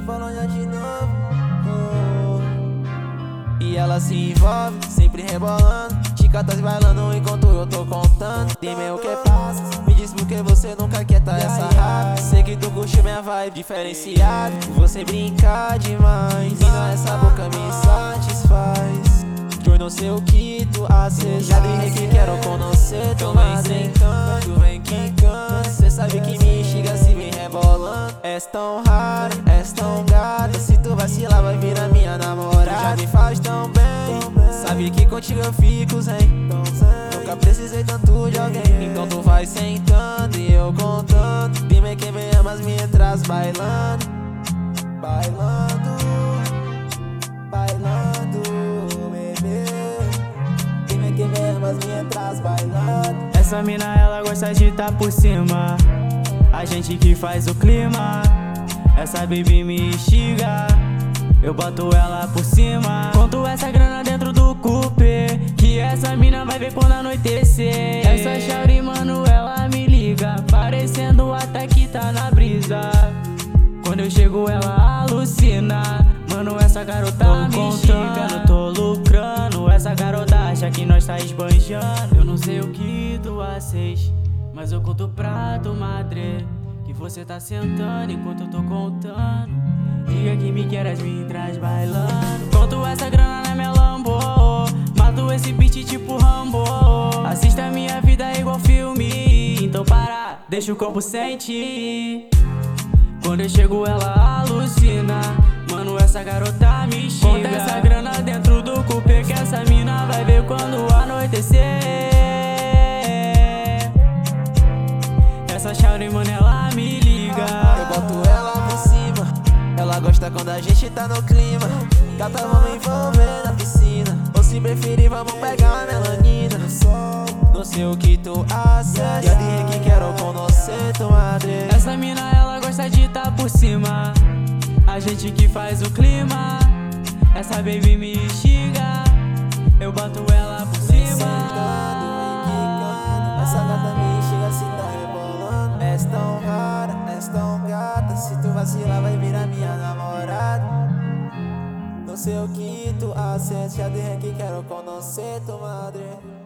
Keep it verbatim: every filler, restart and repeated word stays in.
Polônia de novo. Oh. E ela se envolve, sempre rebolando. Chicotas bailando enquanto eu tô contando. Dime o que passa, me diz por que você nunca quieta essa raiva. Sei que tu curte minha vibe diferenciada. Você brinca demais e não essa boca me satisfaz. Eu não sei o que tu haces. Já dije que quero conhecer. Tu vem sentando, tu vem quicando. Cê sabe que me instiga se vem rebolando. És tão rara, és tão gata. Se tu vacilar vai virar minha namorada. Tu já me faz tão bem, sabe que contigo eu fico zen. Nunca precisei tanto de alguém. Então tu vai sentando e eu contando. Dime que me amas, me entras bailando. Bailando, bailando, bebê. Dime que me amas, me entras bailando. Essa mina ela gosta de tá por cima. A gente que faz o clima. Essa baby me instiga. Eu boto ela por cima. Conto essa grana dentro do cupê, que essa mina vai ver quando anoitecer. Essa Shauri, mano, ela me liga, parecendo até que tá na brisa. Quando eu chego ela alucina. Mano, essa garota tô me instiga. Tô lucrando, essa garota acha que nós tá esbanjando. Eu não sei o que tu haces, mas eu conto pra tu, madre, que você tá sentando enquanto eu tô contando. Diga que me queres, me traz bailando. Conto essa grana na minha Lambo, mato esse beat tipo Rambo. Assista a minha vida igual filme, então para, deixa o corpo sentir. Quando eu chego ela alucina. Mano, essa garota me instiga. Conta essa grana dentro do cupê, que essa mina vai ver quando anoitecer. Essa Shauri, mano, ela me liga. Eu boto ela por cima. Ela gosta quando a gente tá no clima. Gata, vamos envolver na piscina. Ou se preferir, vamos pegar a melanina. Não sei o que tu haces. Já dije que quero conhecer tu madre. Essa mina ela gosta de tá por cima. A gente que faz o clima. Essa baby me instiga. Eu boto ela por cima. Essa gata me instiga se tá rebolando. És tão rara, és tão gata. Se tu vacilar vai virar minha namorada. Não sei o que tu haces. Já dije que quero conhecer tu madre.